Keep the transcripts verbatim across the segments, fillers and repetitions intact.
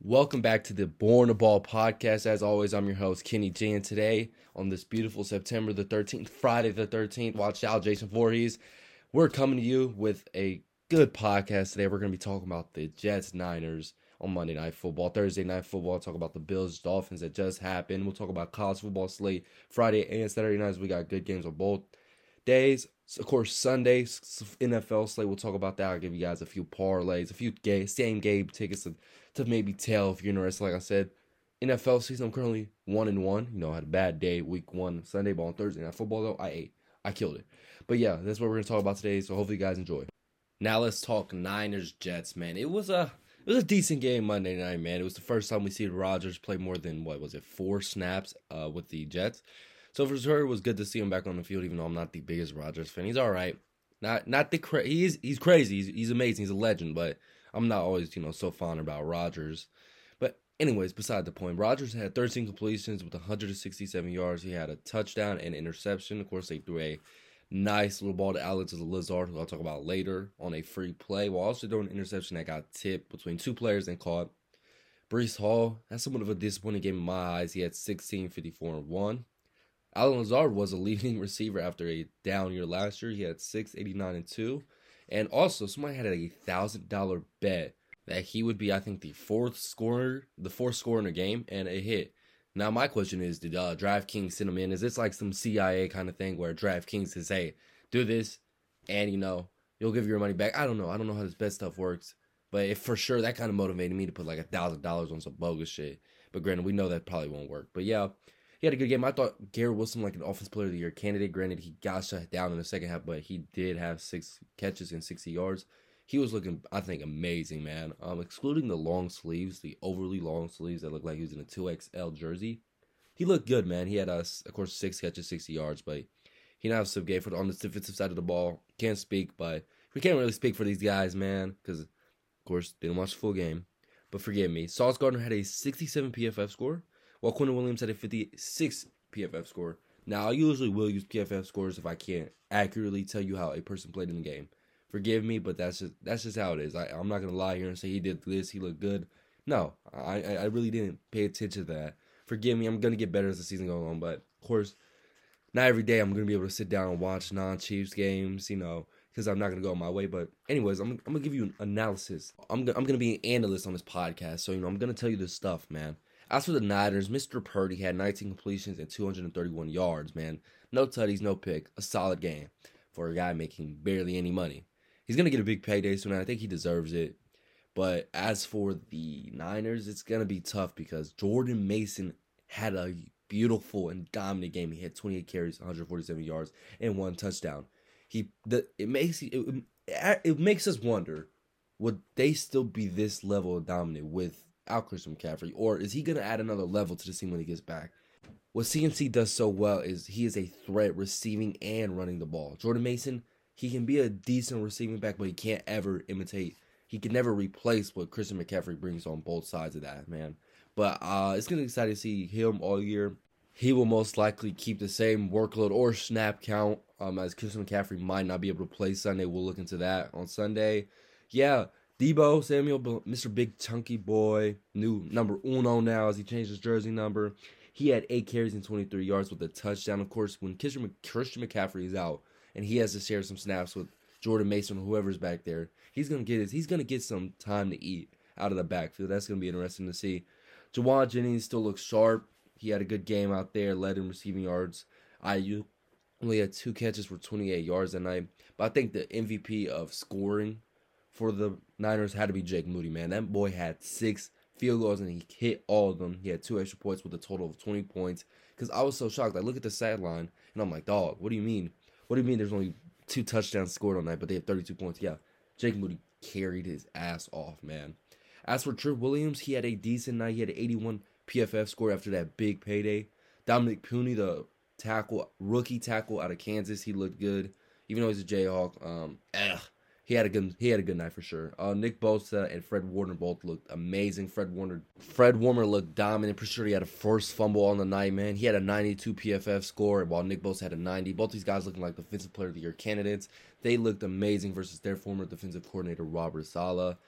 Welcome back to the Born to Ball podcast. As always, I'm your host, Kenny G, and today, on this beautiful September the thirteenth, Friday the thirteenth, watch out, Jason Voorhees, we're coming to you with a good podcast today. We're going to be talking about the Jets Niners on Monday Night Football, Thursday Night Football, talk about the Bills Dolphins that just happened. We'll talk about college football slate Friday and Saturday nights. We got good games on both days. Of course, Sunday, N F L slate, we'll talk about that. I'll give you guys a few parlays, a few game, same game tickets to, to maybe tell if you're interested. Like I said, N F L season, I'm currently one and one. You know, I had a bad day, week one, Sunday, but on Thursday Night Football, though, I ate. I killed it. But yeah, that's what we're going to talk about today, so hopefully you guys enjoy. Now let's talk Niners-Jets, man. It was a it was a decent game Monday night, man. It was the first time we see Rodgers play more than, what was it, four snaps uh, with the Jets. So for sure, it was good to see him back on the field, even though I'm not the biggest Rodgers fan. He's all right. Not not the cra- he's he's crazy. He's he's amazing. He's a legend, but I'm not always, you know, so fond about Rodgers. But anyways, beside the point, Rodgers had thirteen completions with one hundred sixty-seven yards. He had a touchdown and interception. Of course, they threw a nice little ball to Alex Lazard, who I'll talk about later, on a free play, while also throwing an interception that got tipped between two players and caught. Breece Hall had somewhat of a disappointing game in my eyes. He had sixteen, fifty-four, and one. Allen Lazard was a leading receiver after a down year last year. He had six, eighty-nine, and two. And also, somebody had a one thousand dollars bet that he would be, I think, the fourth scorer, the fourth scorer in a game, and it hit. Now, my question is, did uh, DraftKings send him in? Is this like some C I A kind of thing where DraftKings says, hey, do this, and, you know, you'll give your money back? I don't know. I don't know how this bet stuff works. But if for sure, that kind of motivated me to put like one thousand dollars on some bogus shit. But granted, we know that probably won't work. But yeah, he had a good game. I thought Garrett Wilson, like an Offensive Player of the Year candidate. Granted, he got shut down in the second half, but he did have six catches and sixty yards. He was looking, I think, amazing, man. Um, excluding the long sleeves, the overly long sleeves that looked like he was in a two X L jersey, he looked good, man. He had, uh, of course, six catches, sixty yards, but he didn't have some game for the, on the defensive side of the ball. Can't speak, but we can't really speak for these guys, man, because, of course, didn't watch the full game. But forgive me. Sauce Gardner had a sixty-seven P F F score, while Quentin Williams had a fifty-six P F F score. Now, I usually will use P F F scores if I can't accurately tell you how a person played in the game. Forgive me, but that's just that's just how it is. I, I'm not going to lie here and say he did this, he looked good. No, I, I really didn't pay attention to that. Forgive me, I'm going to get better as the season goes on. But, of course, not every day I'm going to be able to sit down and watch non-Chiefs games, you know, because I'm not going to go my way. But anyways, I'm, I'm going to give you an analysis. I'm, I'm going to be an analyst on this podcast, so, you know, I'm going to tell you this stuff, man. As for the Niners, Mister Purdy had nineteen completions and two hundred thirty-one yards, man. No tutties, no pick. A solid game for a guy making barely any money. He's going to get a big payday soon, and I think he deserves it. But as for the Niners, it's going to be tough because Jordan Mason had a beautiful and dominant game. He had twenty-eight carries, one hundred forty-seven yards, and one touchdown. He the it makes it, it makes us wonder, would they still be this level of dominant with out Christian McCaffrey, or is he going to add another level to the team when he gets back? What C M C does so well is he is a threat receiving and running the ball. Jordan Mason, he can be a decent receiving back, but he can't ever imitate. He can never replace what Christian McCaffrey brings on both sides of that, man. But uh, it's going to be exciting to see him all year. He will most likely keep the same workload or snap count um, as Christian McCaffrey might not be able to play Sunday. We'll look into that on Sunday. Yeah. Deebo Samuel, Mister Big Chunky Boy, new number uno now as he changed his jersey number. He had eight carries and twenty-three yards with a touchdown. Of course, when Christian McCaffrey is out and he has to share some snaps with Jordan Mason or whoever's back there, he's gonna get his, he's gonna get some time to eat out of the backfield. That's gonna be interesting to see. Jauan Jennings still looks sharp. He had a good game out there, led in receiving yards. I U only had two catches for twenty-eight yards that night. But I think the M V P of scoring for the Niners had to be Jake Moody, man. That boy had six field goals, and he hit all of them. He had two extra points with a total of twenty points. Because I was so shocked. I look at the stat line, and I'm like, dog, what do you mean? What do you mean there's only two touchdowns scored on that, but they have thirty-two points? Yeah, Jake Moody carried his ass off, man. As for Trent Williams, he had a decent night. He had an eighty-one P F F score after that big payday. Dominic Puni, the tackle, rookie tackle out of Kansas, he looked good. Even though he's a Jayhawk, um, ugh. He had a good he had a good night for sure. Uh, Nick Bosa and Fred Warner both looked amazing. Fred Warner Fred Warner looked dominant. Pretty sure he had a first fumble on the night, man. He had a ninety-two P F F score, while Nick Bosa had a ninety. Both these guys looking like Defensive Player of the Year candidates. They looked amazing versus their former defensive coordinator, Robert Saleh.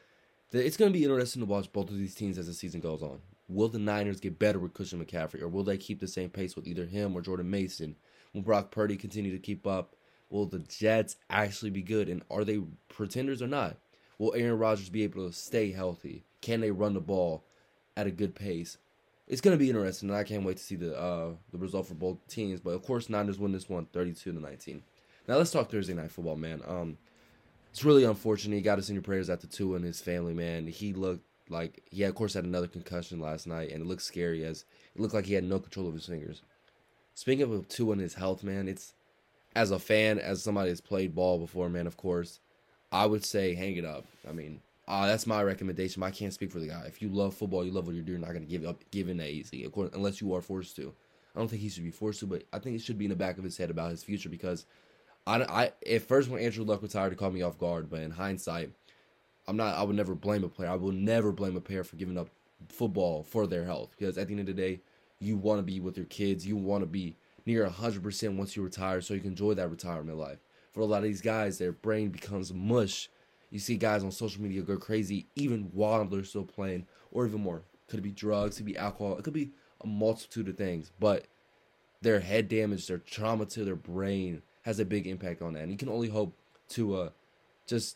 It's going to be interesting to watch both of these teams as the season goes on. Will the Niners get better with Christian McCaffrey, or will they keep the same pace with either him or Jordan Mason? Will Brock Purdy continue to keep up? Will the Jets actually be good, and are they pretenders or not? Will Aaron Rodgers be able to stay healthy? Can they run the ball at a good pace? It's going to be interesting, and I can't wait to see the uh, the result for both teams. But, of course, Niners win this one thirty-two to nineteen. Now, let's talk Thursday Night Football, man. Um, it's really unfortunate. You got to send your prayers out to Tua and his family, man. He looked like he, had, of course, had another concussion last night, and it looked scary as it looked like he had no control of his fingers. Speaking of Tua and his health, man, it's as a fan, as somebody that's played ball before, man, of course, I would say hang it up. I mean, uh, that's my recommendation. I can't speak for the guy. If you love football, you love what you're doing, you're not going to give up, give in that easy, of course, unless you are forced to. I don't think he should be forced to, but I think it should be in the back of his head about his future because I, I at first when Andrew Luck retired, it caught me off guard, but in hindsight, I'm not. I would never blame a player. I will never blame a player for giving up football for their health because at the end of the day, you want to be with your kids. You want to be near one hundred percent once you retire so you can enjoy that retirement life. For a lot of these guys, their brain becomes mush. You see guys on social media go crazy even while they're still playing, or even more. Could it be drugs? Could it be alcohol? It could be a multitude of things. But their head damage, their trauma to their brain has a big impact on that. And you can only hope to uh, just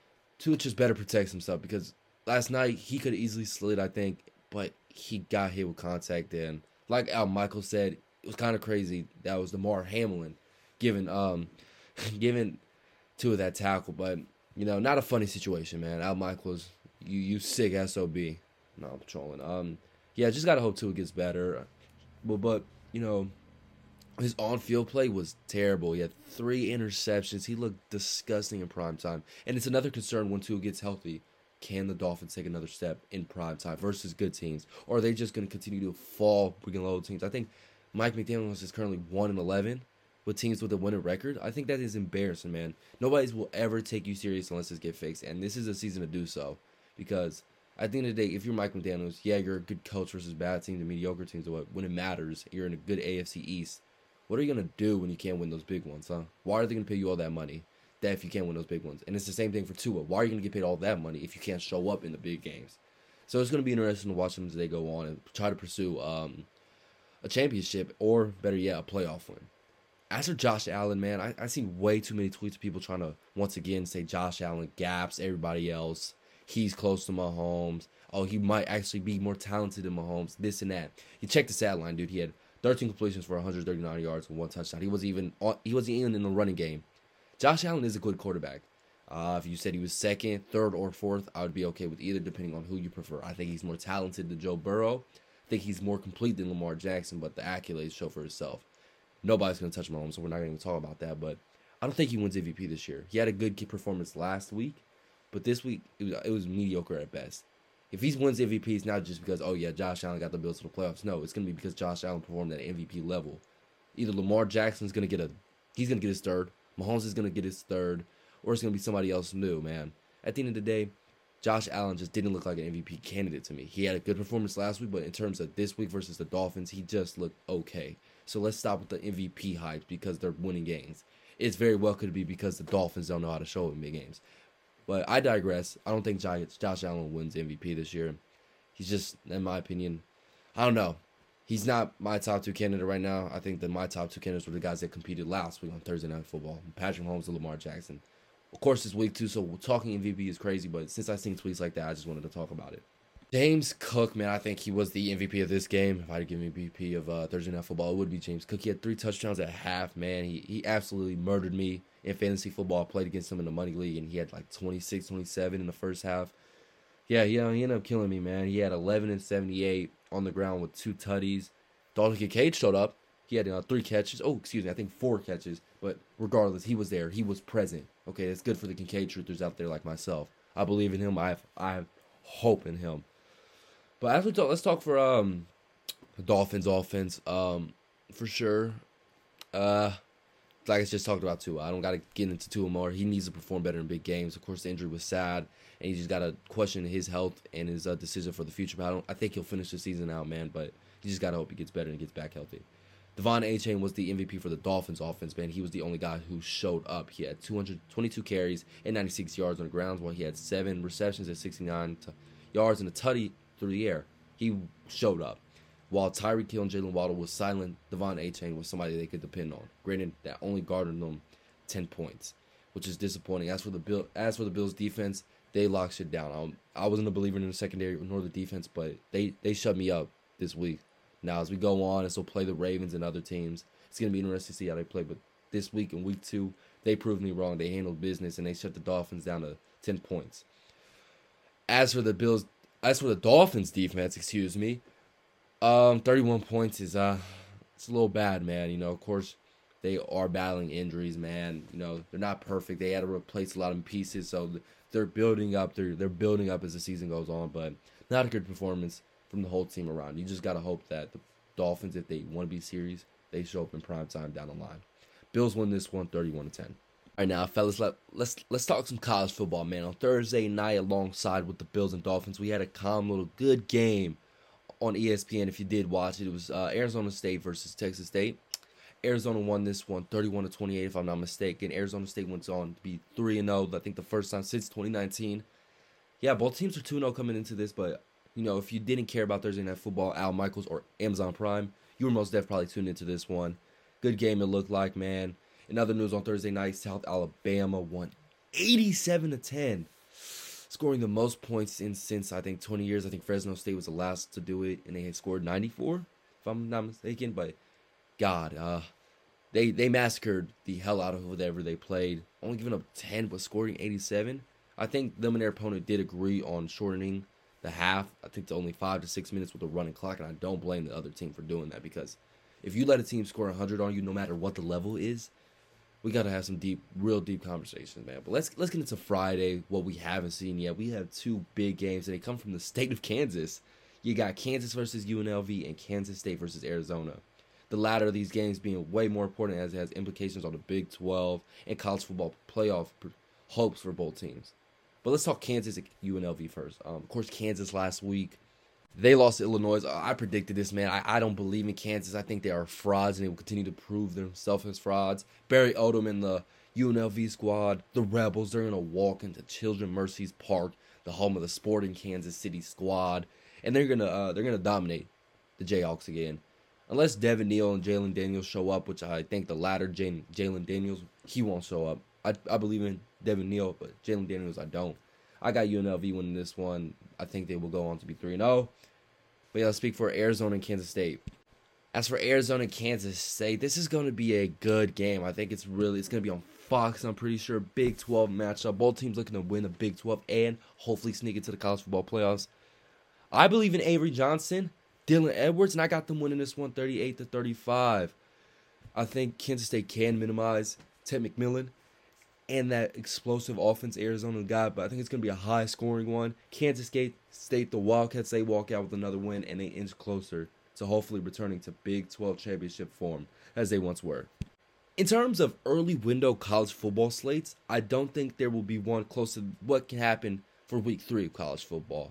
to just better protect himself because last night he could have easily slid, I think, but he got hit with contact. And like Al Michaels said, it was kind of crazy. That was Damar Hamlin giving um giving Tua that tackle, but you know, not a funny situation, man. Al Michaels, you you sick S O B. No, I'm trolling. Um, yeah, just gotta hope Tua gets better. But but you know, his on-field play was terrible. He had three interceptions. He looked disgusting in prime time, and it's another concern when Tua gets healthy. Can the Dolphins take another step in prime time versus good teams, or are they just gonna continue to fall below teams? I think Mike McDaniels is currently one and eleven with teams with a winning record. I think that is embarrassing, man. Nobody will ever take you serious unless this gets fixed, and this is a season to do so. Because at the end of the day, if you're Mike McDaniels, yeah, you're a good coach versus bad teams and mediocre teams. But when it matters, you're in a good A F C East. What are you gonna do when you can't win those big ones, huh? Why are they gonna pay you all that money? That if you can't win those big ones, and it's the same thing for Tua. Why are you gonna get paid all that money if you can't show up in the big games? So it's gonna be interesting to watch them as they go on and try to pursue um, a championship or, better yet, a playoff win. As for Josh Allen, man, I, I seen way too many tweets of people trying to, once again, say Josh Allen gaps everybody else. He's close to Mahomes. Oh, he might actually be more talented than Mahomes, this and that. You check the stat line, dude. He had thirteen completions for one hundred thirty-nine yards and one touchdown. He wasn't even on, he wasn't even in the running game. Josh Allen is a good quarterback. Uh, if you said he was second, third, or fourth, I would be okay with either, depending on who you prefer. I think he's more talented than Joe Burrow. I think he's more complete than Lamar Jackson, but the accolades show for itself. Nobody's going to touch Mahomes, so we're not going to talk about that. But I don't think he wins M V P this year. He had a good performance last week, but this week it was, it was mediocre at best. If he wins M V P, it's not just because, oh yeah, Josh Allen got the Bills to the playoffs. No, it's going to be because Josh Allen performed at an M V P level. Either Lamar Jackson's going to get a, he's going to get his third, Mahomes is going to get his third, or it's going to be somebody else new, man. At the end of the day, Josh Allen just didn't look like an M V P candidate to me. He had a good performance last week, but in terms of this week versus the Dolphins, he just looked okay. So let's stop with the M V P hype because they're winning games. It's very well could be because the Dolphins don't know how to show in big games. But I digress. I don't think Josh Allen wins M V P this year. He's just, in my opinion, I don't know. He's not my top two candidate right now. I think that my top two candidates were the guys that competed last week on Thursday Night Football. Patrick Mahomes and Lamar Jackson. Of course, it's week two, so talking M V P is crazy, but since I've seen tweets like that, I just wanted to talk about it. James Cook, man, I think he was the M V P of this game. If I had to give me M V P of uh, Thursday Night Football, it would be James Cook. He had three touchdowns at half, man. He he absolutely murdered me in fantasy football. I played against him in the Money League, and he had like twenty-six, twenty-seven in the first half. Yeah, yeah, he ended up killing me, man. He had eleven and seventy-eight on the ground with two tutties. Dalton Kincaid showed up. He had uh, three catches. Oh, excuse me, I think four catches. But regardless, he was there. He was present. Okay, that's good for the Kincaid truthers out there like myself. I believe in him. I have, I have hope in him. But as we talk, let's talk for um, the Dolphins offense. Um, for sure. Uh, like I just talked about Tua. I don't got to get into Tua more. He needs to perform better in big games. Of course, the injury was sad, and you just got to question his health and his uh, decision for the future. But I don't. I think he'll finish the season out, man. But you just got to hope he gets better and gets back healthy. Devon Achane was the M V P for the Dolphins offense, man. He was the only guy who showed up. He had two hundred twenty-two carries and ninety-six yards on the ground, while he had seven receptions at sixty-nine t- yards and a tutty through the air. He showed up. While Tyreek Hill and Jalen Waddle was silent, Devon Achane was somebody they could depend on. Granted, that only garnered them ten points, which is disappointing. As for the Bill, as for the Bills' defense, they locked shit down. I, I wasn't a believer in the secondary nor the defense, but they, they shut me up this week. Now, as we go on and still play the Ravens and other teams, it's going to be interesting to see how they play. But this week in week two, they proved me wrong. They handled business, and they shut the Dolphins down to ten points. As for the Bills, as for the Dolphins defense, excuse me, um, thirty-one points is uh, it's a little bad, man. You know, of course, they are battling injuries, man. You know, they're not perfect. They had to replace a lot of pieces, so they're building up. They're they're building up as the season goes on, but not a good performance from the whole team around. You just got to hope that the Dolphins, if they want to be serious, they show up in prime time down the line. Bills win this one thirty-one to ten. All right, now, fellas, let, let's let's talk some college football, man. On Thursday night, alongside with the Bills and Dolphins, we had a calm little good game on E S P N. If you did watch it, it was uh, Arizona State versus Texas State. Arizona won this one thirty-one to twenty-eight, if I'm not mistaken. Arizona State went on to be three and oh, I think the first time since twenty nineteen. Yeah, both teams are two and oh coming into this, but you know, if you didn't care about Thursday Night Football, Al Michaels, or Amazon Prime, you were most definitely probably tuned into this one. Good game it looked like, man. In other news, on Thursday night, South Alabama won eighty-seven to ten, scoring the most points in since, I think, twenty years. I think Fresno State was the last to do it, and they had scored ninety-four, if I'm not mistaken. But, God, uh, they, they massacred the hell out of whatever they played. Only giving up ten, but scoring eighty-seven. I think them and their opponent did agree on shortening the half, I think, to only five to six minutes with the running clock, and I don't blame the other team for doing that, because if you let a team score one hundred on you, no matter what the level is, we got to have some deep, real deep conversations, man. But let's let's get into Friday, what we haven't seen yet. We have two big games, and they come from the state of Kansas. You got Kansas versus U N L V and Kansas State versus Arizona. The latter of these games being way more important as it has implications on the Big twelve and college football playoff hopes for both teams. But let's talk Kansas and U N L V first. Um, of course, Kansas last week, they lost to Illinois. I predicted this, man. I, I don't believe in Kansas. I think they are frauds, and they will continue to prove themselves as frauds. Barry Odom and the U N L V squad, the Rebels, they're going to walk into Children's Mercy's Park, the home of the Sporting Kansas City squad, and they're going to uh, they're going to dominate the Jayhawks again. Unless Devin Neal and Jalen Daniels show up, which I think the latter, Jalen Daniels, he won't show up. I, I believe in Devin Neal, but Jalen Daniels, I don't. I got U N L V winning this one. I think they will go on to be three and oh. But yeah, let's speak for Arizona and Kansas State. As for Arizona and Kansas State, this is going to be a good game. I think it's really, it's going to be on Fox, I'm pretty sure. Big twelve matchup. Both teams looking to win the Big twelve and hopefully sneak into the college football playoffs. I believe in Avery Johnson, Dylan Edwards, and I got them winning this one thirty-eight to thirty-five. I think Kansas State can minimize Ted McMillan and that explosive offense Arizona got, but I think it's going to be a high-scoring one. Kansas State, the Wildcats, they walk out with another win, and they inch closer to hopefully returning to Big twelve championship form as they once were. In terms of early window college football slates, I don't think there will be one close to what can happen for week three of college football.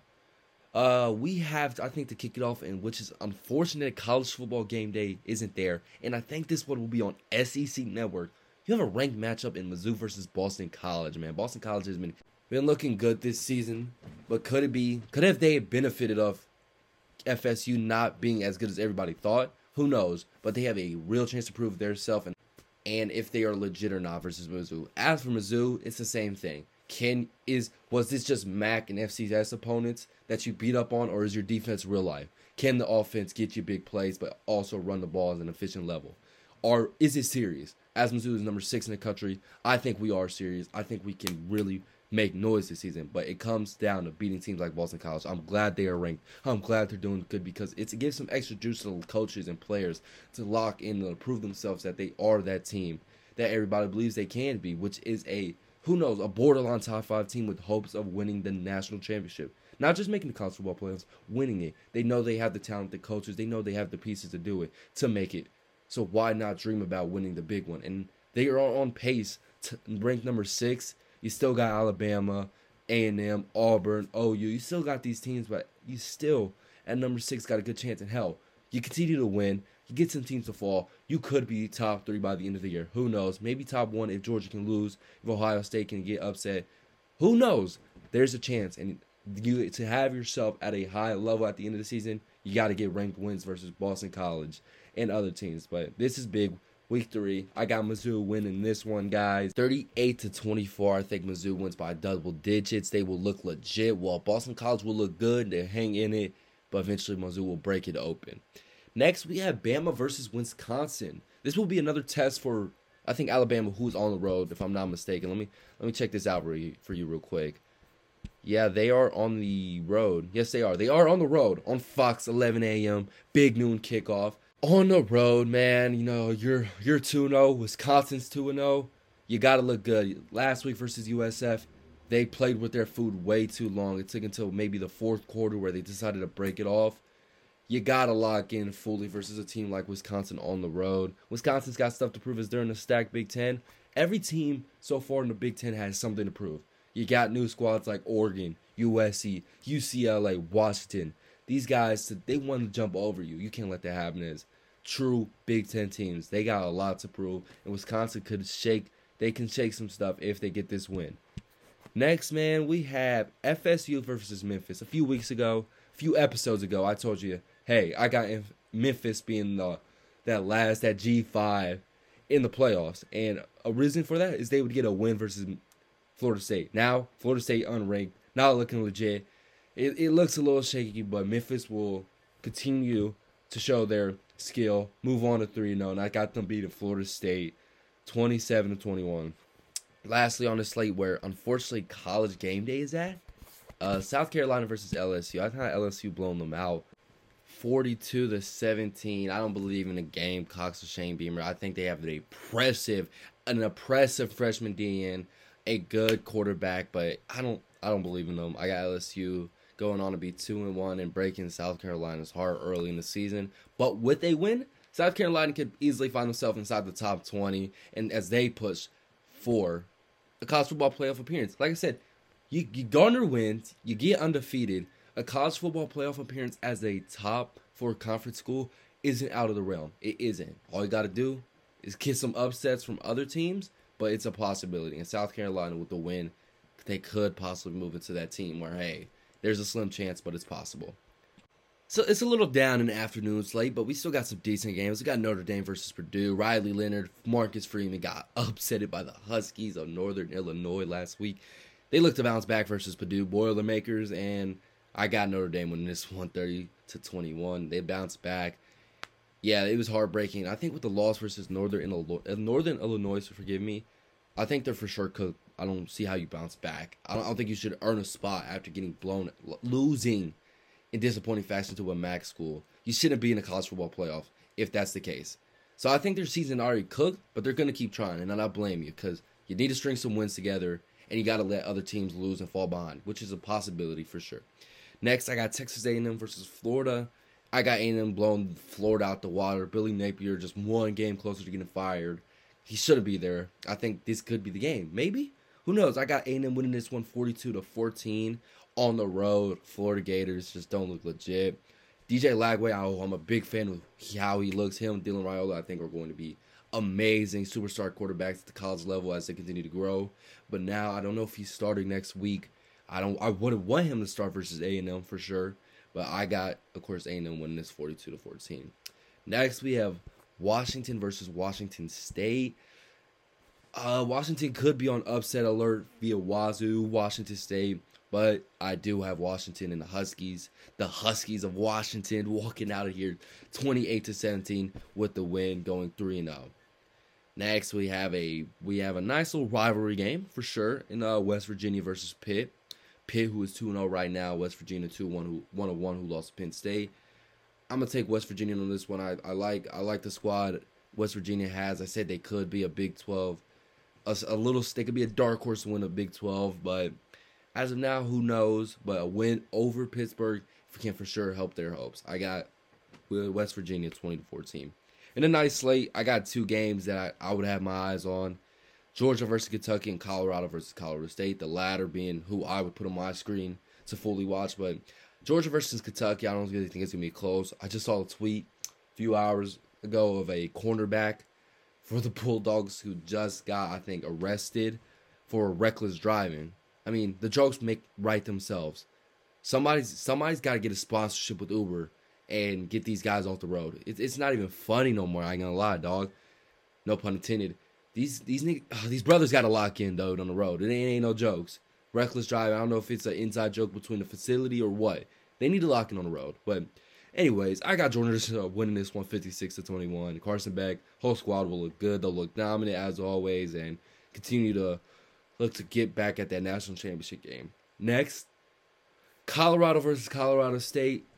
Uh, we have, I think, to kick it off, and which is unfortunate, college football game day isn't there, and I think this one will be on S E C Network. You have a ranked matchup in Mizzou versus Boston College, man. Boston College has been been looking good this season, but could it be, could have they benefited of F S U not being as good as everybody thought? Who knows? But they have a real chance to prove themselves and, and if they are legit or not versus Mizzou. As for Mizzou, it's the same thing. Can is was this just M A C and F C S opponents that you beat up on, or is your defense real life? Can the offense get you big plays but also run the ball at an efficient level? Or is it serious? As Mizzou is number six in the country, I think we are serious. I think we can really make noise this season, but it comes down to beating teams like Boston College. I'm glad they are ranked. I'm glad they're doing good because it's, it gives some extra juice to the coaches and players to lock in and prove themselves that they are that team that everybody believes they can be, which is a, who knows, a borderline top five team with hopes of winning the national championship. Not just making the college football playoffs, winning it. They know they have the talent, the coaches. They know they have the pieces to do it, to make it. So why not dream about winning the big one? And they are on pace to rank number six. You still got Alabama, A and M, Auburn, O U. You still got these teams, but you still, at number six, got a good chance in hell. you continue to win, you get some teams to fall, you could be top three by the end of the year. Who knows? Maybe top one if Georgia can lose, if Ohio State can get upset. Who knows? There's a chance. And you to have yourself at a high level at the end of the season, you got to get ranked wins versus Boston College and other teams. But this is big. Week three, I got Mizzou winning this one, guys. thirty-eight to twenty-four. I think Mizzou wins by double digits. They will look legit. While Boston College will look good, they hang in it, but eventually Mizzou will break it open. Next, we have Bama versus Wisconsin. This will be another test for, I think, Alabama, who's on the road, if I'm not mistaken. Let me let me check this out for you, for you real quick. Yeah, they are on the road. Yes, they are. They are on the road on Fox, eleven a.m., big noon kickoff. On the road, man, you know, you're you're two and oh, Wisconsin's two and oh. You got to look good. Last week versus U S F, they played with their food way too long. It took until maybe the fourth quarter where they decided to break it off. You got to lock in fully versus a team like Wisconsin on the road. Wisconsin's got stuff to prove as they're in the stacked Big Ten. Every team so far in the Big Ten has something to prove. You got new squads like Oregon, U S C, U C L A, Washington. These guys, they want to jump over you. You can't let that happen as true Big Ten teams. They got a lot to prove, and Wisconsin could shake. They can shake some stuff if they get this win. Next, man, we have F S U versus Memphis. A few weeks ago, a few episodes ago, I told you, hey, I got Memphis being the that last, that G five in the playoffs, and a reason for that is they would get a win versus Florida State. Now, Florida State unranked, not looking legit. It, it looks a little shaky, but Memphis will continue to show their skill, move on to three and oh, and I got them beating Florida State twenty-seven to twenty-one. Lastly, on the slate where, unfortunately, College Game Day is at, uh, South Carolina versus L S U. I thought L S U blown them out forty-two to seventeen. I don't believe in the Gamecocks or Shane Beamer. I think they have an oppressive, an oppressive freshman D N, a good quarterback, but I don't I don't believe in them. I got L S U going on to be two and one and breaking South Carolina's heart early in the season. But with a win, South Carolina could easily find themselves inside the top twenty, and as they push for a college football playoff appearance. Like I said, you, you garner wins, you get undefeated. A college football playoff appearance as a top four conference school isn't out of the realm. It isn't. All you got to do is get some upsets from other teams, but it's a possibility. And South Carolina, with the win, they could possibly move into that team where, hey, there's a slim chance, but it's possible. So it's a little down in the afternoon slate, but we still got some decent games. We got Notre Dame versus Purdue. Riley Leonard, Marcus Freeman got upsetted by the Huskies of Northern Illinois last week. They looked to bounce back versus Purdue Boilermakers, and I got Notre Dame winning this one thirty to twenty-one. They bounced back. Yeah, it was heartbreaking. I think with the loss versus Northern Illinois, Northern Illinois, so forgive me, I think they're for sure cooked. I don't see how you bounce back. I don't, I don't think you should earn a spot after getting blown, losing in disappointing fashion to a MAC school. You shouldn't be in a college football playoff if that's the case. So I think their season already cooked, but they're going to keep trying, and I don't blame you because you need to string some wins together, and you got to let other teams lose and fall behind, which is a possibility for sure. Next, I got Texas A and M versus Florida. I got A and M blowing Florida out the water. Billy Napier just one game closer to getting fired. He shouldn't be there. I think this could be the game. Maybe? Who knows? I got A and M winning this one forty-two to fourteen on the road. Florida Gators just don't look legit. D J Lagway, oh, I'm a big fan of how he looks. Him and Dylan Raiola, I think, are going to be amazing superstar quarterbacks at the college level as they continue to grow. But now, I don't know if he's starting next week. I don't. I would have want him to start versus A and M for sure. But I got, of course, A and M winning this forty-two to fourteen. Next, we have Washington versus Washington State. Uh, Washington could be on upset alert via Wazoo, Washington State, but I do have Washington and the Huskies. The Huskies of Washington walking out of here twenty-eight to seventeen with the win, going three and oh. Next, we have a we have a nice little rivalry game for sure in uh, West Virginia versus Pitt. Pitt, who is two and oh right now, West Virginia two one, who one and one, who lost to Penn State. I'm gonna take West Virginia on this one. I, I like I like the squad West Virginia has. I said they could be a Big twelve. A, a little, they could be a dark horse to win a Big twelve, but as of now, who knows? But a win over Pittsburgh can for sure help their hopes. I got West Virginia twenty to fourteen. In a nice slate, I got two games that I, I would have my eyes on. Georgia versus Kentucky and Colorado versus Colorado State. The latter being who I would put on my screen to fully watch. But Georgia versus Kentucky, I don't really think it's going to be close. I just saw a tweet few hours ago of a cornerback for the Bulldogs who just got, I think, arrested for reckless driving. I mean, the jokes make right themselves. Somebody's somebody's got to get a sponsorship with Uber and get these guys off the road. It, it's not even funny no more. I ain't gonna lie, dog. No pun intended. These these niggas, oh, these brothers got to lock in though on the road. It ain't, ain't no jokes. Reckless driving. I don't know if it's an inside joke between the facility or what. They need to lock in on the road. But anyways, I got Georgia uh, winning this one, fifty-six to twenty-one. Carson Beck, whole squad will look good. They'll look dominant as always and continue to look to get back at that national championship game. Next, Colorado versus Colorado State.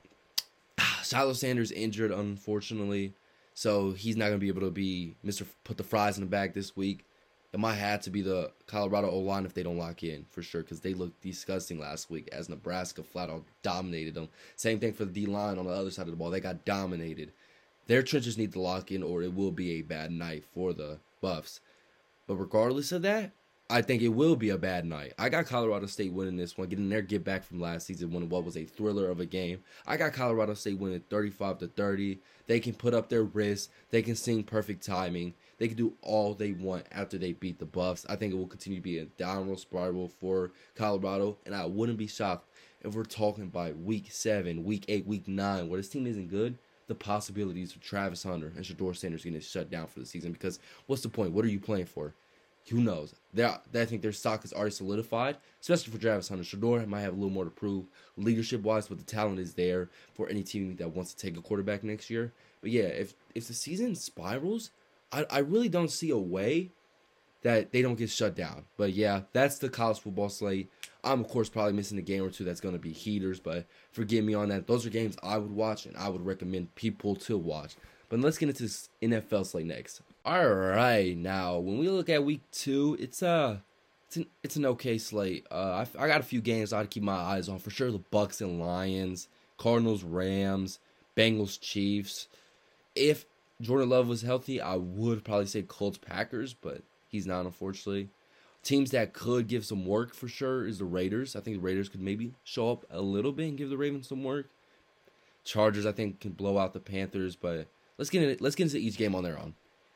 Shiloh Sanders injured, unfortunately, so he's not going to be able to be Mister Put the Fries in the bag this week. It might have to be the Colorado O-line if they don't lock in, for sure, because they looked disgusting last week as Nebraska flat out dominated them. Same thing for the D-line on the other side of the ball. They got dominated. Their trenches need to lock in or it will be a bad night for the Buffs. But regardless of that, I think it will be a bad night. I got Colorado State winning this one, getting their get back from last season when what was a thriller of a game. I got Colorado State winning thirty-five to thirty. They can put up their wrists. They can sing perfect timing. They can do all they want after they beat the Buffs. I think it will continue to be a downward spiral for Colorado, and I wouldn't be shocked if we're talking by week seven, week eight, week nine, where this team isn't good, the possibilities for Travis Hunter and Shedeur Sanders getting shut down for the season. Because what's the point? What are you playing for? Who knows? They're, I think their stock is already solidified, especially for Travis Hunter. Shedeur might have a little more to prove leadership-wise, but the talent is there for any team that wants to take a quarterback next year. But yeah, if if the season spirals, I, I really don't see a way that they don't get shut down. But yeah, that's the college football slate. I'm, of course, probably missing a game or two that's going to be heaters, but forgive me on that. Those are games I would watch, and I would recommend people to watch. But let's get into this N F L slate next. All right, now when we look at week two, it's a it's an it's an okay slate. Uh, I, I got a few games I'd keep my eyes on for sure. The Bucks and Lions, Cardinals, Rams, Bengals, Chiefs. If Jordan Love was healthy, I would probably say Colts, Packers, but he's not, unfortunately. Teams that could give some work for sure is the Raiders. I think the Raiders could maybe show up a little bit and give the Ravens some work. Chargers, I think, can blow out the Panthers, but let's get into, let's get into each game on their own.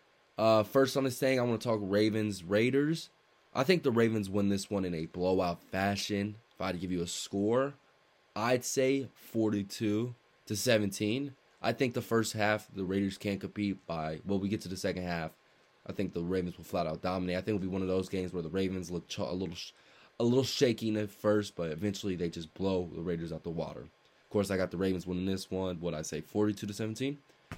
Uh, first on this thing, I want to talk Ravens, Raiders. I think the Ravens win this one in a blowout fashion. If I had to give you a score, I'd say forty-two to seventeen. I think the first half, the Raiders can't compete by, well, we get to the second half, I think the Ravens will flat out dominate. I think it'll be one of those games where the Ravens look ch- a little a little shaky at first, but eventually they just blow the Raiders out the water. Of course, I got the Ravens winning this one. What I say, forty-two to seventeen.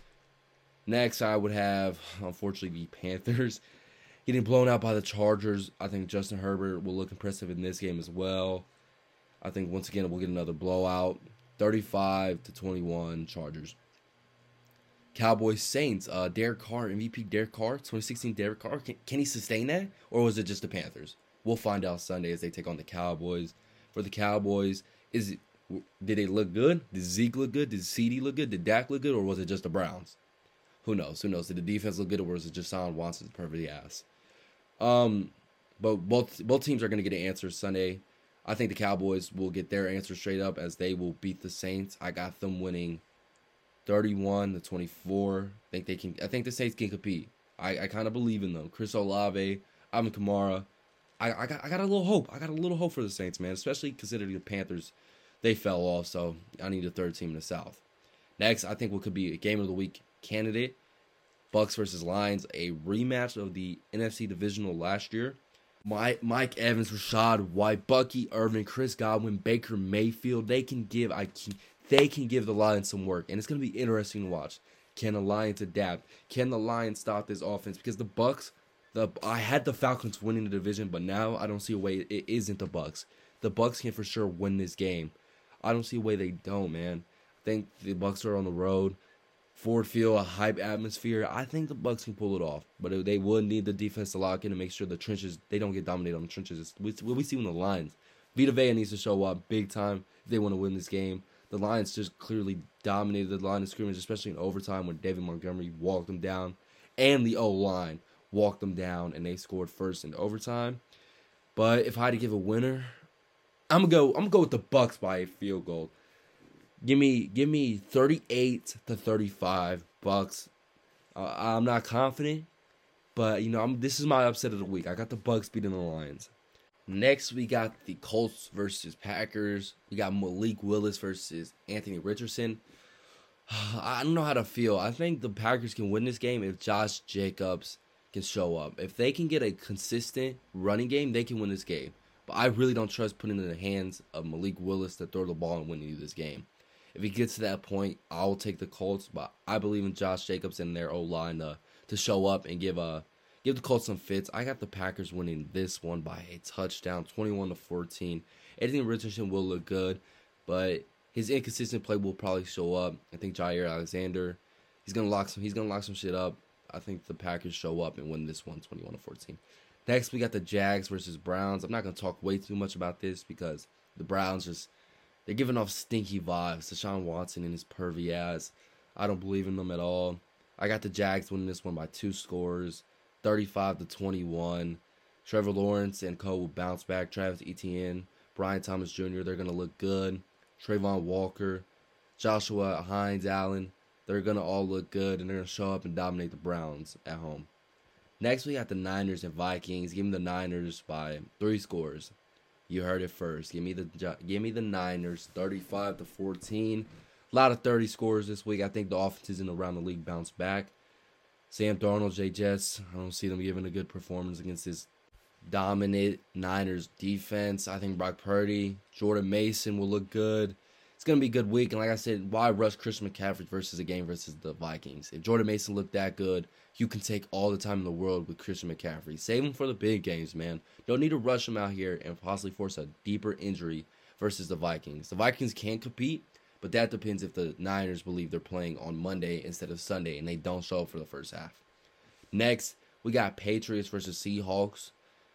Next, I would have, unfortunately, the Panthers getting blown out by the Chargers. I think Justin Herbert will look impressive in this game as well. I think once again we'll get another blowout, thirty-five to twenty-one Chargers. Cowboys Saints, uh, Derek Carr, M V P Derek Carr, twenty sixteen Derek Carr. Can, can he sustain that, or was it just the Panthers? We'll find out Sunday as they take on the Cowboys. For the Cowboys, is it, did they look good? Did Zeke look good? Did C D look good? Did Dak look good, or was it just the Browns? Who knows? Who knows? Did the defense look good, or was it just Deshaun Watson's perfect ass? Um, but both both teams are going to get an answer Sunday. I think the Cowboys will get their answer straight up as they will beat the Saints. I got them winning thirty-one to twenty-four. I think they can. I think the Saints can compete. I, I kind of believe in them. Chris Olave, Alvin Kamara. I, I got I got a little hope. I got a little hope for the Saints, man. Especially considering the Panthers, they fell off. So I need a third team in the South. Next, I think what could be a game of the week candidate: Bucks versus Lions, a rematch of the N F C Divisional last year. My, Mike Evans, Rashad White, Bucky Irvin, Chris Godwin, Baker Mayfield. They can give I can, they can give the Lions some work, and it's going to be interesting to watch. Can the Lions adapt? Can the Lions stop this offense? Because the Bucks, the I had the Falcons winning the division, but now I don't see a way it isn't the Bucks. The Bucks can for sure win this game. I don't see a way they don't, man. I think the Bucks are on the road. Ford Field, a hype atmosphere. I think the Bucks can pull it off, but they would need the defense to lock in and make sure the trenches, they don't get dominated on the trenches. What we see in the Lions. Vita Vea needs to show up big time if they want to win this game. The Lions just clearly dominated the line of scrimmage, especially in overtime when David Montgomery walked them down, and the O-line walked them down, and they scored first in overtime. But if I had to give a winner, I'm gonna go. I'm gonna go with the Bucks by a field goal. Give me, give me thirty-eight to thirty-five Bucks. Uh, I'm not confident, but you know, I'm, this is my upset of the week. I got the Bucks beating the Lions. Next, we got the Colts versus Packers. We got Malik Willis versus Anthony Richardson. I don't know how to feel. I think the Packers can win this game if Josh Jacobs can show up. If they can get a consistent running game, they can win this game. But I really don't trust putting it in the hands of Malik Willis to throw the ball and win you this game. If he gets to that point, I'll take the Colts. But I believe in Josh Jacobs and their O-line to, to show up and give a give the Colts some fits. I got the Packers winning this one by a touchdown, twenty-one to fourteen. Anthony Richardson will look good, but his inconsistent play will probably show up. I think Jair Alexander, he's gonna lock some. He's gonna lock some shit up. I think the Packers show up and win this one, twenty-one to fourteen. Next, we got the Jags versus Browns. I'm not gonna talk way too much about this because the Browns just they're giving off stinky vibes. Deshaun Watson and his pervy ass. I don't believe in them at all. I got the Jags winning this one by two scores, thirty-five to twenty-one. Trevor Lawrence and co will bounce back. Travis Etienne, Brian Thomas Junior, they're gonna look good. Trayvon Walker, Joshua Hines Allen, they're going to all look good, and they're going to show up and dominate the Browns at home. Next, we got the Niners and Vikings. Give me the Niners by three scores. You heard it first. Give me the give me the Niners, thirty-five to fourteen. A lot of thirty scores this week. I think the offenses in around the league bounce back. Sam Darnold, Jay Jets, I don't see them giving a good performance against this dominant Niners defense. I think Brock Purdy, Jordan Mason will look good. It's going to be a good week. And like I said, why rush Christian McCaffrey versus a game versus the Vikings? If Jordan Mason looked that good, you can take all the time in the world with Christian McCaffrey. Save him for the big games, man. Don't need to rush him out here and possibly force a deeper injury versus the Vikings. The Vikings can compete, but that depends if the Niners believe they're playing on Monday instead of Sunday and they don't show up for the first half. Next, we got Patriots versus Seahawks.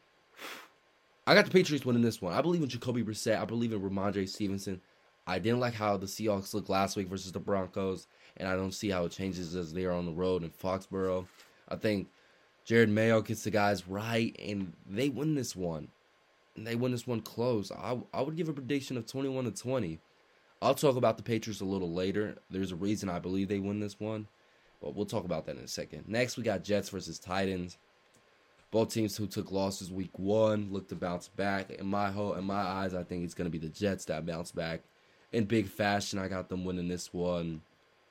I got the Patriots winning this one. I believe in Jacoby Brissett. I believe in Ramondre Stevenson. I didn't like how the Seahawks looked last week versus the Broncos, and I don't see how it changes as they're on the road in Foxborough. I think Jared Mayo gets the guys right, and they win this one. And they win this one close. I, I would give a prediction of twenty-one to twenty. I'll talk about the Patriots a little later. There's a reason I believe they win this one, but we'll talk about that in a second. Next, we got Jets versus Titans. Both teams who took losses week one look to bounce back. In my whole, in my eyes, I think it's going to be the Jets that bounce back in big fashion. I got them winning this one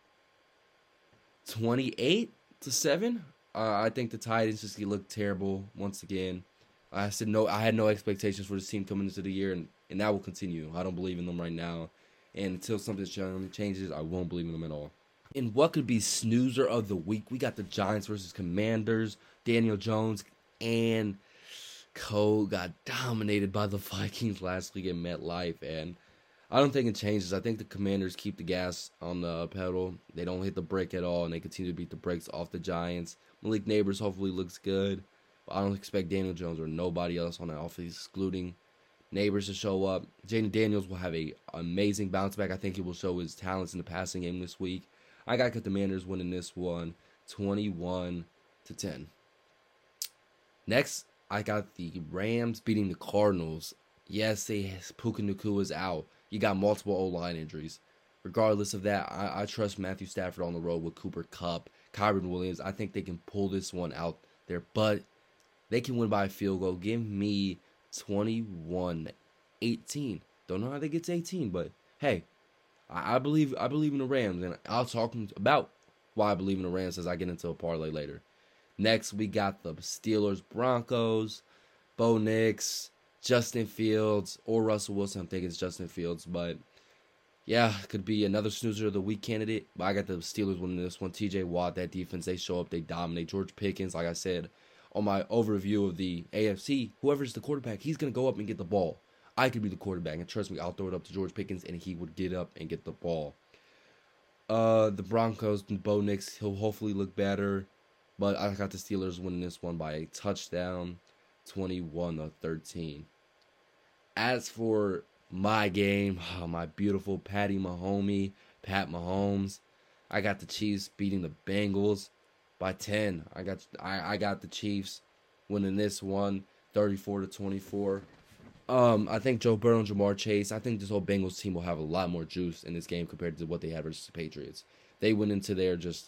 twenty-eight to seven. Uh, I think the Titans just look terrible once again. I said no. I had no expectations for this team coming into the year, and, and that will continue. I don't believe in them right now, and until something changes, I won't believe in them at all. In what could be snoozer of the week, we got the Giants versus Commanders. Daniel Jones and co got dominated by the Vikings last week in MetLife, and I don't think it changes. I think the Commanders keep the gas on the pedal. They don't hit the brake at all, and they continue to beat the brakes off the Giants. Malik Neighbors hopefully looks good, but I don't expect Daniel Jones or nobody else on that offense, excluding Neighbors, to show up. Jaden Daniels will have a amazing bounce back. I think he will show his talents in the passing game this week. I got the Commanders winning this one, twenty-one to ten. Next, I got the Rams beating the Cardinals. Yes, they Puka Nacua is out. You got multiple O-line injuries. Regardless of that, I, I trust Matthew Stafford on the road with Cooper Kupp, Kyron Williams. I think they can pull this one out there, but they can win by a field goal. Give me twenty-one eighteen. Don't know how they get to eighteen, but hey, I, I believe I believe in the Rams, and I'll talk about why I believe in the Rams as I get into a parlay later. Next, we got the Steelers, Broncos, Bo Nix, Justin Fields, or Russell Wilson. I'm thinking it's Justin Fields, but yeah, could be another snoozer of the week candidate. But I got the Steelers winning this one. T J Watt, that defense, they show up, they dominate. George Pickens, like I said on my overview of the A F C, whoever's the quarterback, he's going to go up and get the ball. I could be the quarterback, and trust me, I'll throw it up to George Pickens, and he would get up and get the ball. Uh, the Broncos, Bo Nix, he'll hopefully look better. But I got the Steelers winning this one by a touchdown, twenty-one to thirteen. As for my game, oh, my beautiful Patty Mahomes, Pat Mahomes, I got the Chiefs beating the Bengals by ten. I got I, I got the Chiefs winning this one, thirty-four to twenty-four. Um, I think Joe Burrow and Jamar Chase, I think this whole Bengals team will have a lot more juice in this game compared to what they had versus the Patriots. They went into there just,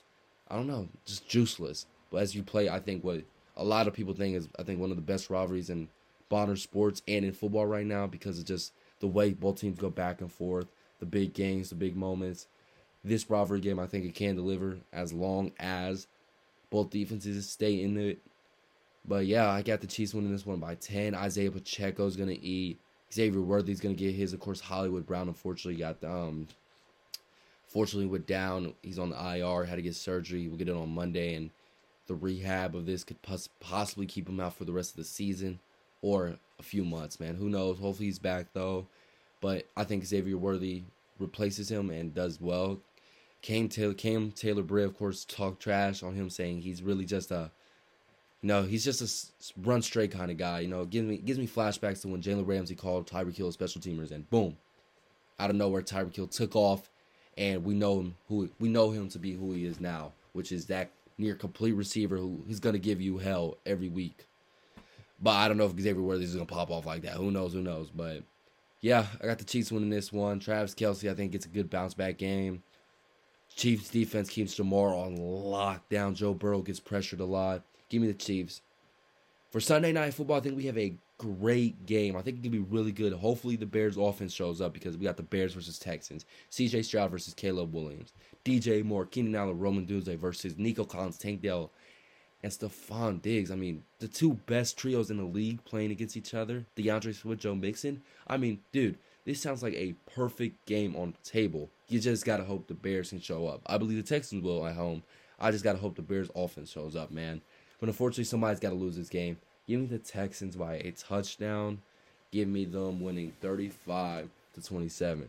I don't know, just juiceless. But as you play, I think what a lot of people think is, I think one of the best rivalries in modern sports and in football right now, because of just the way both teams go back and forth, the big games, the big moments. This rivalry game, I think it can deliver as long as both defenses stay in it. But yeah, I got the Chiefs winning this one by ten. Isaiah Pacheco's going to eat. Xavier Worthy's going to get his. Of course, Hollywood Brown, unfortunately, got um, fortunately went down. He's on the I R, had to get surgery. We'll get it on Monday, and the rehab of this could pos- possibly keep him out for the rest of the season or a few months, man. Who knows? Hopefully he's back, though. But I think Xavier Worthy replaces him and does well. Cam Taylor, Cam Taylor-Britt, of course, talked trash on him, saying he's really just a, you know, he's just a run straight kind of guy. You know, gives me gives me flashbacks to when Jalen Ramsey called Tyreek Hill special teamers, and boom, out of nowhere, Tyreek Hill took off, and we know him who we know him to be who he is now, which is that near complete receiver who he's gonna give you hell every week. But I don't know if Xavier Worthy is gonna pop off like that. Who knows? Who knows? But yeah, I got the Chiefs winning this one. Travis Kelce, I think, gets a good bounce back game. Chiefs defense keeps Jamar on lockdown. Joe Burrow gets pressured a lot. Give me the Chiefs. For Sunday Night Football, I think we have a great game. I think it can be really good. Hopefully the Bears offense shows up, because we got the Bears versus Texans. C J Stroud versus Caleb Williams. D J Moore, Keenan Allen, Roman Dunze versus Nico Collins, Tank Dell, and Stephon Diggs. I mean, the two best trios in the league playing against each other. DeAndre Swift, Joe Mixon. I mean, dude, this sounds like a perfect game on the table. You just got to hope the Bears can show up. I believe the Texans will at home. I just got to hope the Bears offense shows up, man. But unfortunately, somebody's got to lose this game. Give me the Texans by a touchdown. Give me them winning thirty-five to twenty-seven.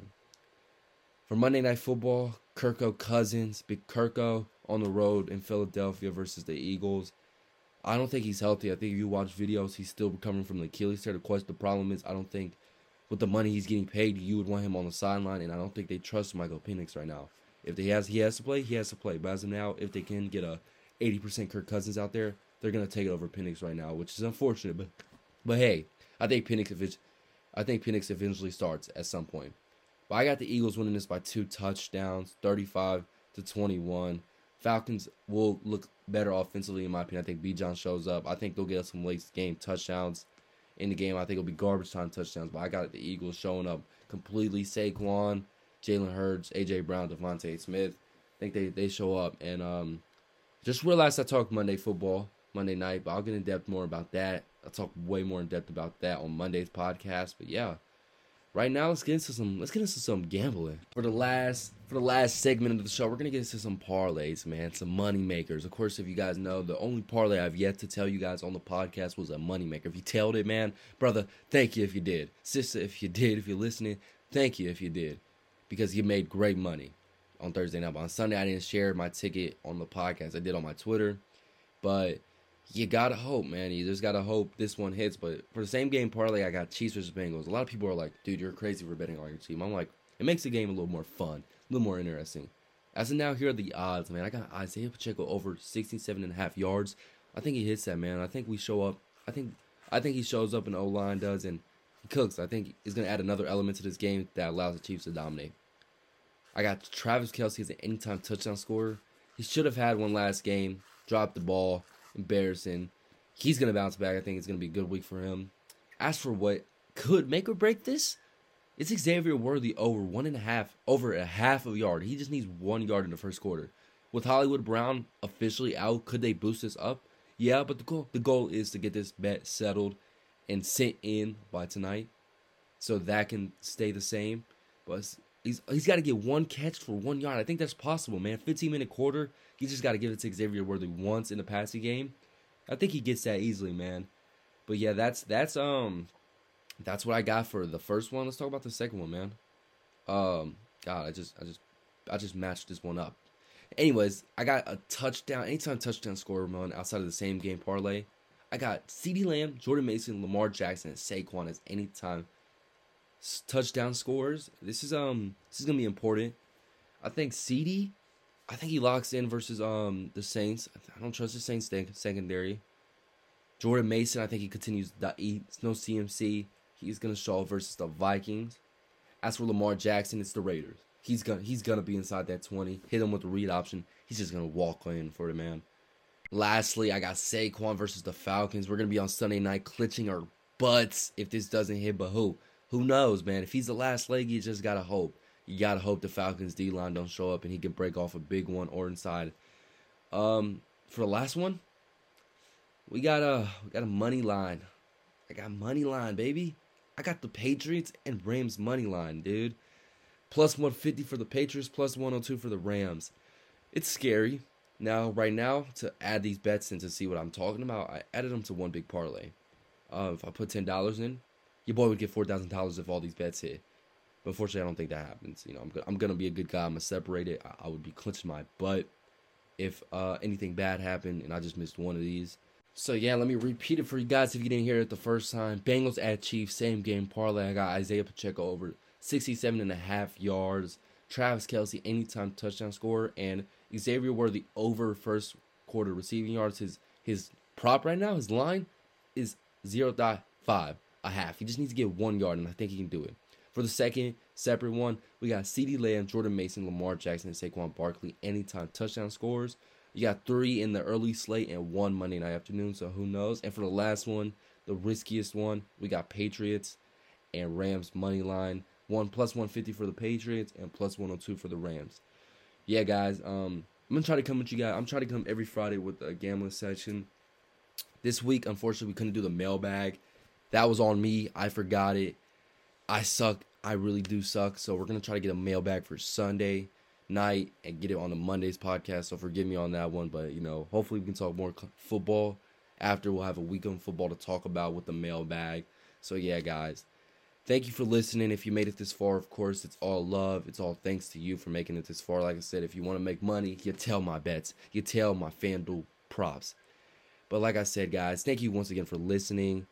For Monday Night Football, Kirko Cousins, Big Kirko, on the road in Philadelphia versus the Eagles. I don't think he's healthy. I think if you watch videos, he's still recovering from the Achilles tear. The question, the problem is, I don't think with the money he's getting paid, you would want him on the sideline, and I don't think they trust Michael Penix right now. If he has he has to play, he has to play. But as of now, if they can get a eighty percent Kirk Cousins out there, they're gonna take it over Penix right now, which is unfortunate. But but hey, I think Penix I think Penix eventually starts at some point. But I got the Eagles winning this by two touchdowns, thirty-five to twenty-one. Falcons will look better offensively, in my opinion. I think Bijan shows up. I think they'll get some late game touchdowns in the game. I think it'll be garbage time touchdowns, but I got the Eagles showing up completely. Saquon, Jalen Hurts, A J Brown, Devontae Smith. I think they, they show up. And um, just realized I talked Monday football, Monday night, but I'll get in depth more about that. I'll talk way more in depth about that on Monday's podcast. But yeah, right now let's get into some let's get into some gambling. For the last for the last segment of the show, we're gonna get into some parlays, man, some money makers. Of course, if you guys know, the only parlay I've yet to tell you guys on the podcast was a money maker. If you tailed it, man, brother, thank you if you did. Sister, if you did, if you're listening, thank you if you did, because you made great money on Thursday night. But on Sunday, I didn't share my ticket on the podcast. I did on my Twitter, but you gotta hope, man. You just gotta hope this one hits. But for the same game parlay, I got Chiefs versus Bengals. A lot of people are like, dude, you're crazy for betting on your team. I'm like, it makes the game a little more fun, a little more interesting. As of now, here are the odds, man. I got Isaiah Pacheco over sixty-seven and a half yards. I think he hits that, man. I think we show up. I think I think he shows up and the O-line does, and he cooks. I think he's going to add another element to this game that allows the Chiefs to dominate. I got Travis Kelce as an anytime touchdown scorer. He should have had one last game, dropped the ball. Embarrassing. He's going to bounce back. I think it's going to be a good week for him. As for what could make or break this, it's Xavier Worthy over one and a half, over a half of a yard. He just needs one yard in the first quarter. With Hollywood Brown officially out, could they boost this up? Yeah, but the goal, the goal is to get this bet settled and sent in by tonight, so that can stay the same. But he's he's got to get one catch for one yard. I think that's possible, man. fifteen minute quarter. You just got to give it to Xavier Worthy once in the passing game. I think he gets that easily, man. But yeah, that's that's um that's what I got for the first one. Let's talk about the second one, man. Um, God, I just I just I just matched this one up. Anyways, I got a touchdown, anytime touchdown scorer run outside of the same game parlay. I got CeeDee Lamb, Jordan Mason, Lamar Jackson, and Saquon as anytime touchdown scorers. This is um this is gonna be important. I think CeeDee. I think he locks in versus um the Saints. I don't trust the Saints secondary. Jordan Mason, I think he continues to eat. It's no C M C. He's going to show up versus the Vikings. As for Lamar Jackson, it's the Raiders. He's gonna he's gonna be inside that twenty. Hit him with the read option. He's just gonna walk in for the man. Lastly, I got Saquon versus the Falcons. We're gonna be on Sunday night, clinching our butts if this doesn't hit. But who? Who knows, man? If he's the last leg, you just gotta hope. You gotta hope the Falcons D line don't show up and he can break off a big one or inside. Um, for the last one, we got a we got a money line. I got money line, baby. I got the Patriots and Rams money line, dude. Plus one fifty for the Patriots, plus one oh two for the Rams. It's scary. Now, right now, to add these bets and to see what I'm talking about, I added them to one big parlay. Uh, if I put ten dollars in, your boy would get four thousand dollars if all these bets hit. But unfortunately, I don't think that happens. You know, I'm go- I'm gonna be a good guy. I'm gonna separate it. I, I would be clenching my butt if uh, anything bad happened and I just missed one of these. So yeah, let me repeat it for you guys if you didn't hear it the first time. Bengals at Chiefs, same game parlay. I got Isaiah Pacheco over sixty-seven and a half yards. Travis Kelce anytime touchdown scorer, and Xavier Worthy over first quarter receiving yards. His his prop right now, his line is zero point five, a half. He just needs to get one yard, and I think he can do it. For the second separate one, we got CeeDee Lamb, Jordan Mason, Lamar Jackson, and Saquon Barkley anytime touchdown scorers. You got three in the early slate and one Monday night afternoon, so who knows? And for the last one, the riskiest one, we got Patriots and Rams money line. One plus one fifty for the Patriots and plus one oh two for the Rams. Yeah, guys, um, I'm going to try to come with you guys. I'm trying to come every Friday with a gambling section. This week, unfortunately, we couldn't do the mailbag. That was on me. I forgot it. I suck. I really do suck. So we're going to try to get a mailbag for Sunday night and get it on the Monday's podcast. So forgive me on that one. But, you know, hopefully we can talk more football after. We'll have a week of football to talk about with the mailbag. So, yeah, guys. Thank you for listening. If you made it this far, of course, it's all love. It's all thanks to you for making it this far. Like I said, if you want to make money, you tell my bets. You tell my FanDuel props. But like I said, guys, thank you once again for listening.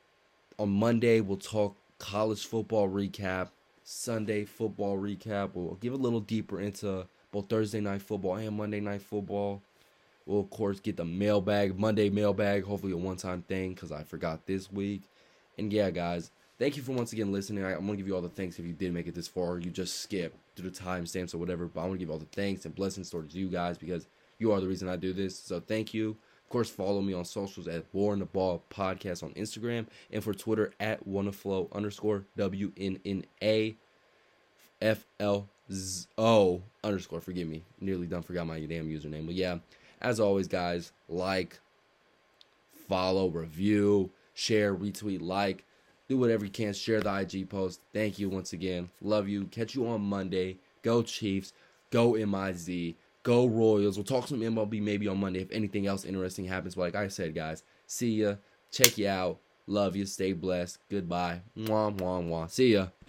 On Monday, we'll talk college football recap, Sunday football recap. We'll give a little deeper into both Thursday night football and Monday night football. We'll, of course, get the mailbag, Monday mailbag, hopefully a one-time thing because I forgot this week. And yeah, guys. Thank you for once again listening. I, I'm going to give you all the thanks if you did make it this far or you just skipped through the timestamps or whatever. But I want to give all the thanks and blessings towards you guys because you are the reason I do this. So thank you. Of course, follow me on socials at War in the Ball Podcast on Instagram and for Twitter at WannaFlow underscore W N N A F L O underscore. Forgive me. Nearly done. Forgot my damn username. But yeah, as always, guys, like, follow, review, share, retweet, like. Do whatever you can. Share the I G post. Thank you once again. Love you. Catch you on Monday. Go Chiefs. Go M I Z. Go Royals. We'll talk some M L B maybe on Monday if anything else interesting happens. But like I said, guys, see ya. Check you out. Love you. Stay blessed. Goodbye. Mwah, mwah, mwah. See ya.